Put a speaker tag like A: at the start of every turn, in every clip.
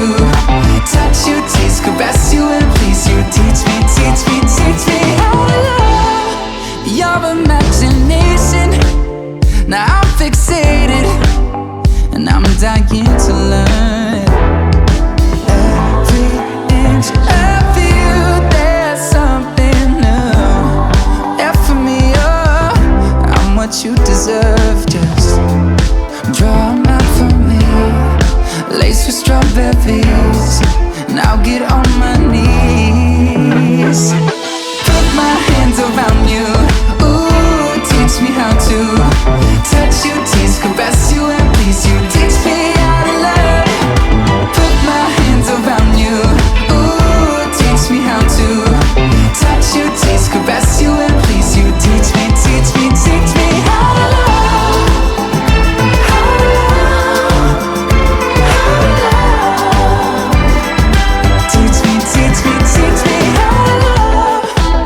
A: touch you, tease, caress you, and please you. Teach me, teach me, teach me how to love your imagination. Now I'm fixated, and I'm dying to learn. Every inch of you, there's something new. F me up, I'm what you deserve. Just draw a map for me, laced with strawberries, and I'll get on my knees. Put my hands around you, ooh, teach me how to touch you, tease, caress you, and please you. Teach me how to love. Put my hands around you, ooh, teach me how to touch you, tease, caress you, and please you. Teach me, teach me, teach me how to love. How to love. How to love. Teach me, teach me, teach me how to love.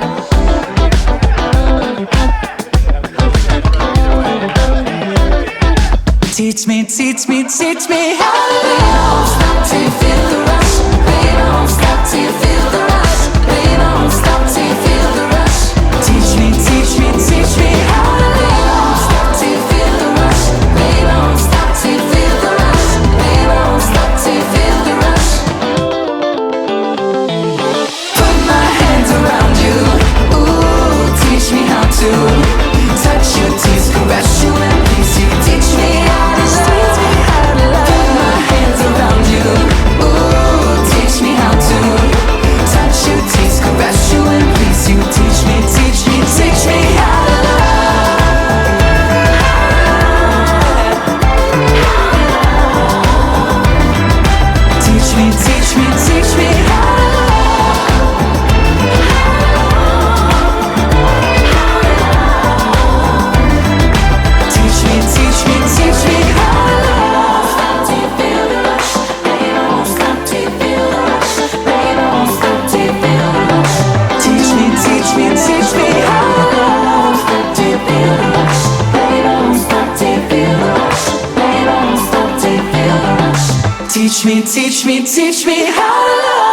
A: Teach me, teach me, teach me how to love. Stop till you feel the rush. Baby, don't stop till you feel the rush. Baby, don't stop till you feel the rush. Teach me, teach me, teach me how to love. Stop till you feel the rush. Baby, don't stop till you feel the rush. Baby, don't stop till you feel the rush. Put my hands around you, ooh, teach me how to touch you, tease, caress you, and please you. Teach me how to love. Put my hands around you, ooh, teach me how to touch you, tease, caress you, and please you. Teach me, teach me, teach me how to love. Teach me, teach me, teach me how to love. Teach me, teach me, teach me how to love. Stop till you feel the rush. Baby, don't stop till you feel the rush. Baby, don't stop till you feel the rush. Teach me, teach me, teach me how to love. Stop till you feel the rush. Baby, don't stop till you feel the rush. Baby, don't stop till you feel the rush. Teach me, teach me, teach me how to love.